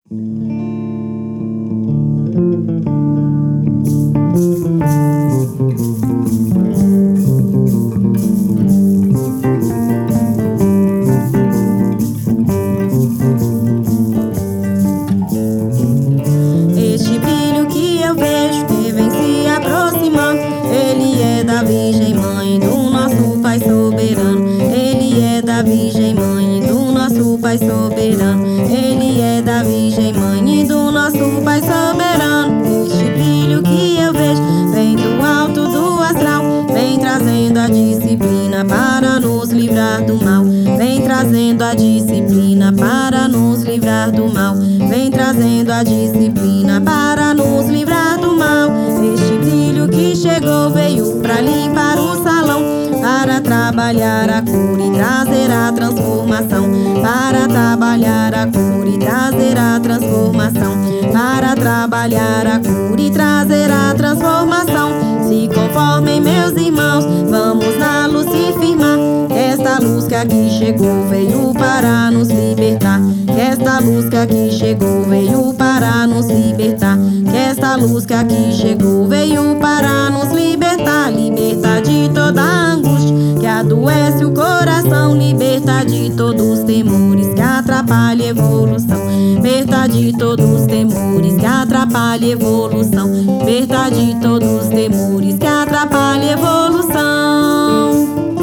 Este brilho que eu vejo que vem se aproximando, ele é da Virgem Mãe do nosso Pai soberano. Ele é da Virgem Mãe do nosso Pai soberano. Ele é da Virgem Mãe do nosso Pai soberano. Este brilho que eu vejo vem do alto do astral, vem trazendo a disciplina para nos livrar do mal. Vem trazendo a disciplina para nos livrar do mal. Vem trazendo a disciplina para nos livrar do mal. Este brilho que chegou veio pra limpar o salão, para trabalhar a cura e trazer a transformação. Para trabalhar a cura e trazer a transformação. Para trabalhar a cura e trazer a transformação. Se conformem, meus irmãos, vamos na luz se firmar. Esta luz que aqui chegou veio para nos libertar. Esta luz que aqui chegou veio para nos libertar. Esta luz que aqui chegou veio para nos libertar. Libertar de toda a angústia que adoece o coração. Libertar de todos os temores que atrapalham a evolução. Libertar de todos os temores que atrapalham a evolução. Libertar de todos os temores que atrapalham a evolução.